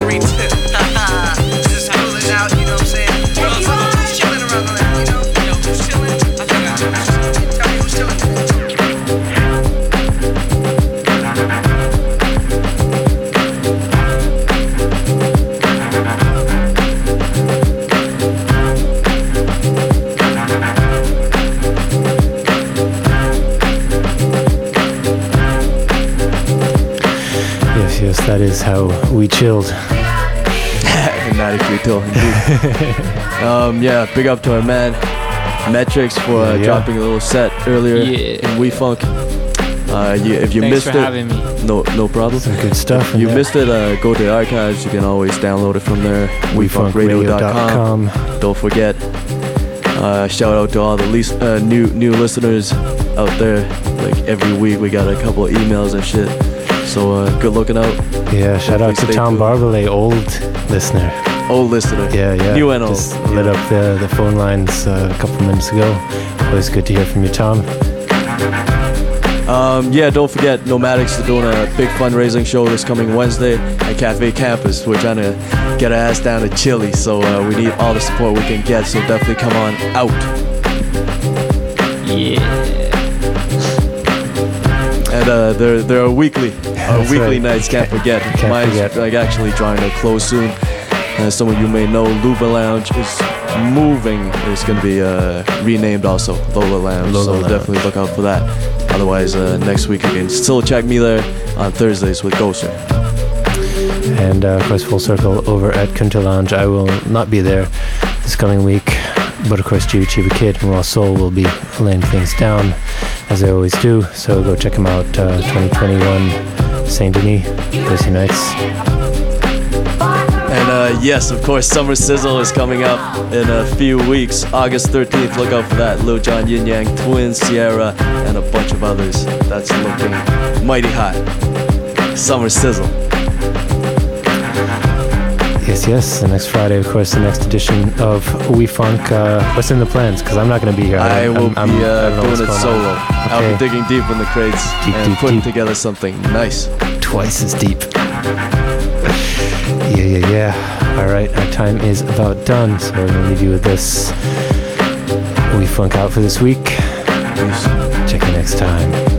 me too. Just cooling out, you know what I'm saying? Who's chilling around the land, you know? Yo, who's chilling? I think I know. Tell me who's chilling. Yes, that is how we chilled. 93 indeed. Yeah, big up to our man Metrics for dropping a little set earlier in We Funk. If you missed Thanks for having me. No problem. Some good stuff. If you missed it, go to the archives. You can always download it from there. WeFunkRadio.com. Don't forget. Shout out to all the new listeners out there. Like every week we got a couple of emails and shit. So good looking out. Yeah, shout out to Tom Barbalet, old listener. Yeah. New and old. Just lit up the phone lines a couple minutes ago. Always good to hear from you, Tom. Don't forget, Nomadics are doing a big fundraising show this coming Wednesday at Cafe Campus. We're trying to get our ass down to Chile, so we need all the support we can get, so definitely come on out. Yeah. And there are weekly nights, can't forget. Mine's like actually drawing to a close soon. As some of you may know, Luba Lounge is moving. It's going to be renamed also, Lola Lounge. Definitely look out for that. Otherwise, next week you can still check me there on Thursdays with Ghoster. And of course, Full Circle over at Kunta Lounge. I will not be there this coming week, but of course, Chiba Kid and Raw Soul will be laying things down as they always do. So go check them out. 2021 Saint Denis Thursday nights. And yes, of course, Summer Sizzle is coming up in a few weeks. August 13th, look out for that. Lil Jon, Yin Yang Twins, Sierra, and a bunch of others. That's looking mighty hot. Summer Sizzle. Yes. The next Friday, of course, the next edition of We Funk. What's in the plans? Because I'm not going to be here. I will be doing it solo. Okay. I'll be digging deep in the crates and putting together something nice. Twice as deep. Yeah. All right, our time is about done, so we're going to leave you with this. We Funk out for this week. Check you next time.